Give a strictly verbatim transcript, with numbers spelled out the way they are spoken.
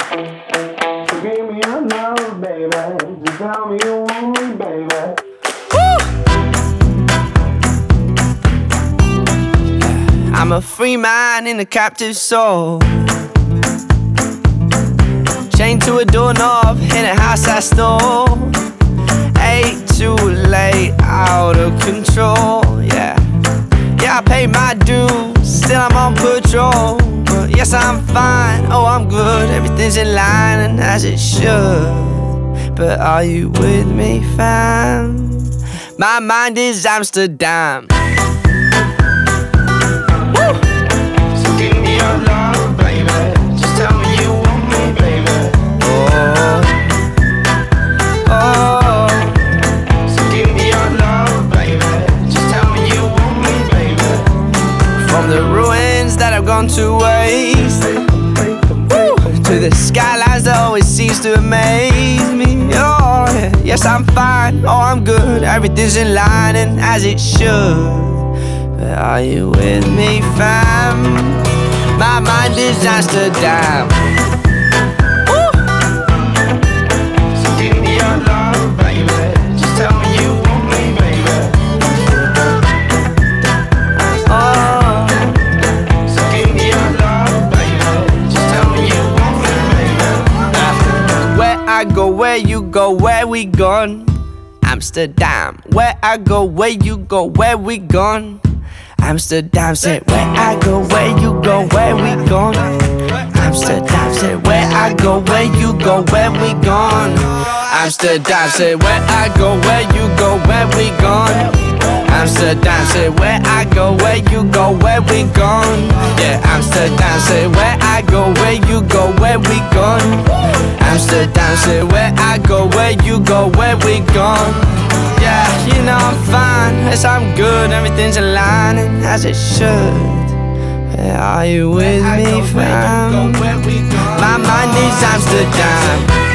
So give me your love, baby. Just tell me you want me, baby. I'm a free man in a captive soul, chained to a doorknob in a house I stole. Ain't too late, out of control, yeah. Yeah, I paid my dues, still I'm on patrol. But yes, I'm fine, oh I'm good, everything's in line and as it should. But are you with me, fam? My mind is Amsterdam. The ruins that have gone to waste, woo, to the skylines that always seems to amaze me. Oh, yeah. Yes, I'm fine, oh, I'm good, everything's in line and as it should. But are you with me, fam? My mind is Amsterdam. Woo. So give me your love, baby. Just tell me you want me, baby. Oh. I go where you go, where we gone? Amsterdam. Where I go, where you go, where we gone? Amsterdam. Said where I go, where you go, where we gone? Amsterdam. Said where I go, where you go, where we gone? Amsterdam. Said where I go, where you go, where we gone? Amsterdam. Said where I go, where you go, where we gone? Yeah, Amsterdam. Said where I go, where you go, where we gone? Amsterdam. Said where I go, where you go, where we gone? Yeah, you know I'm fine, yes I'm good, everything's aligning as it should. Are you with me, fam? My mind is Amsterdam.